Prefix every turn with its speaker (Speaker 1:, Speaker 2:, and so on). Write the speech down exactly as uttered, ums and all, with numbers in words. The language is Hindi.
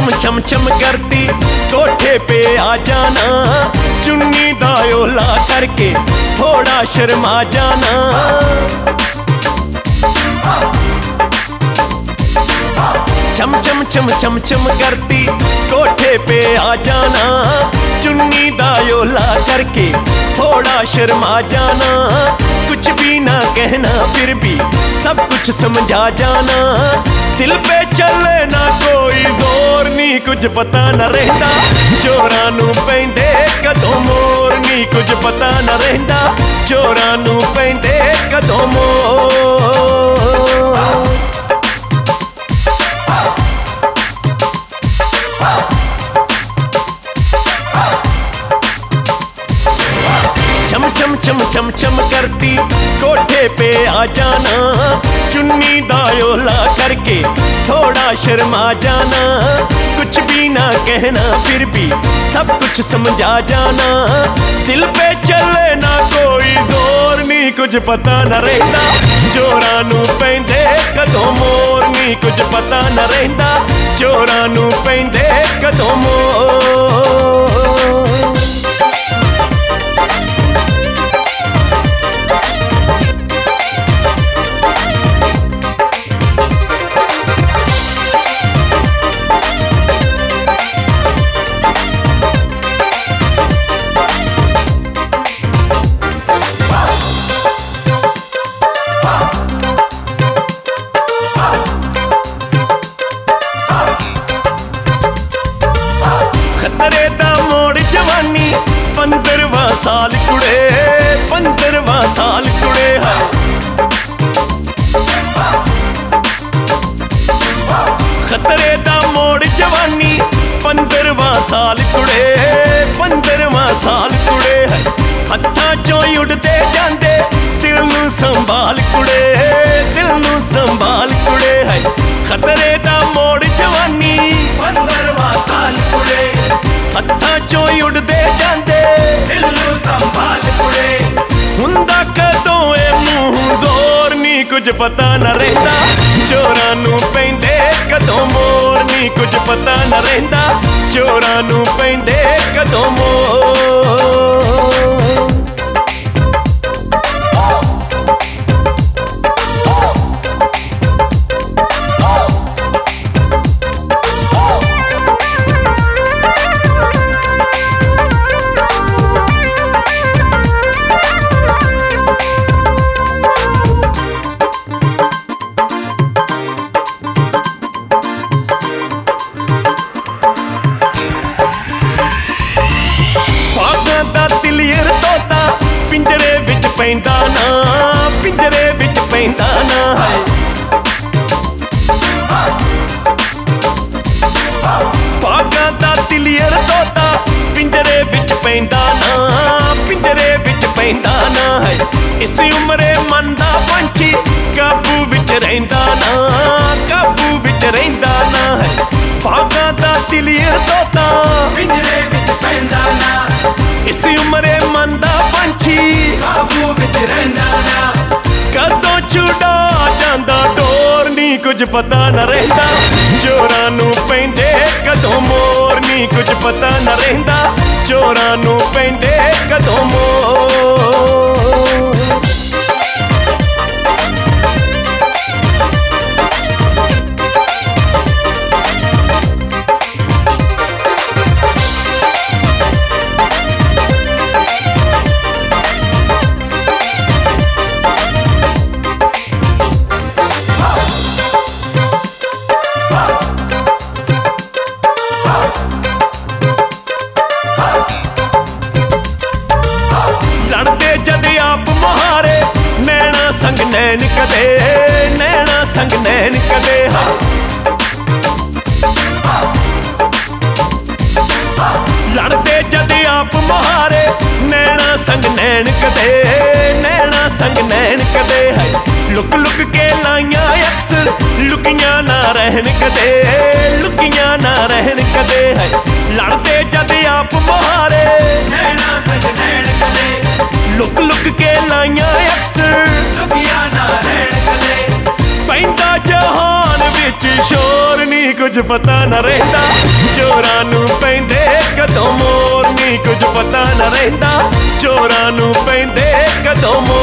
Speaker 1: छम छम छम करती कोठे पे आ जाना, चुन्नी दा ओला करके थोड़ा शर्मा जाना। छम छम छम छम छम करती कोठे पे आ जाना, चुन्नी दा ओला करके थोड़ा शर्मा जाना। कुछ भी ना कहना फिर भी सब कुछ समझा जाना। दिल पे चले ना कोई जोर नी, कुछ पता न रहता चोरां नू पैंदे कदों मोर नी। कुछ पता न रहता चोरां नू पैंदे कदों मोर। छम छम छम छम छम करती कोठे पे आ जाना, चुन्नी दा ओला करके थोड़ा शर्मा जाना। कुछ भी ना कहना फिर भी सब कुछ समझा जाना। दिल पे चले ना कोई जोर नी, कुछ पता न रहता चोरां नू पैंदे कदों मोर नी। कुछ पता न रहता चोरां नू पैंदे कदों मोर। खतरे दा मोड़ जवानी पंद्रहवां साल कुड़े, पंद्रहवां साल कुड़े है। खतरे दा मोड़ जवानी पंद्रहवां साल कुड़े, पंद्रहवां साल कुड़े है। हत्थां चों उड़दे जांदे दिल नू संभाल कुड़े, दिल नू संभाल कुड़े है। खतरे दा मोड़ जवानी पंद्रहवां साल कुड़े, हत्थां चों उड़दे जांदे दिल नू संभाल कुड़े। हुंदा कदों ए मूंह जोर नी, कुछ पता न रहता चोरां नू पैंदे कदों मोर नी। कुछ पता न रहता चोरां नू पैंदे कदों मोर। पिंजरे विच पैंदा ना, पिंजरे विच पैंदा ना है। पागां दा तिलियर तोता पिंजरे विच पैंदा ना, पिंजरे विच पैंदा ना है। इस उम्रे मन दा पंछी काबू विच रहिंदा ना, काबू विच रहिंदा ना है। पागां दा तिलियर तोता पिंजरे विच पैंदा ना, इस उम्रे मन दा पंछी काबू विच रहिंदा ना। कदों छुड़ा जांदा डोर नी, कुछ पता न रहता चोरां नू पैंदे कदों मोर नी। कुछ पता न रहता चोरां नू पैंदे कदों मोर। लड़ते जद आप मुहारे नैना संग नैन कदे, नैना संग नैन कदे है। लड़ते जद आप मुहारे नैना संग नैन कदे, नैना संग नैन कदे है। लुक लुक के लाइयां अक्सर लुकियां ना रहन कदे, लुकियां ना रहन कदे है। लड़ते जद आप मुहारे नैना संग नैन कदे, लुक लुक के लाइयां अक्सर लुकियां ना रहन कदे। पैंदा जहान विच शोर नी, कुछ पता न रहता चोरां नूं पैंदे कदों मोर नी कुछ पता न रहता चोरां नूं पैंदे कदों मोर।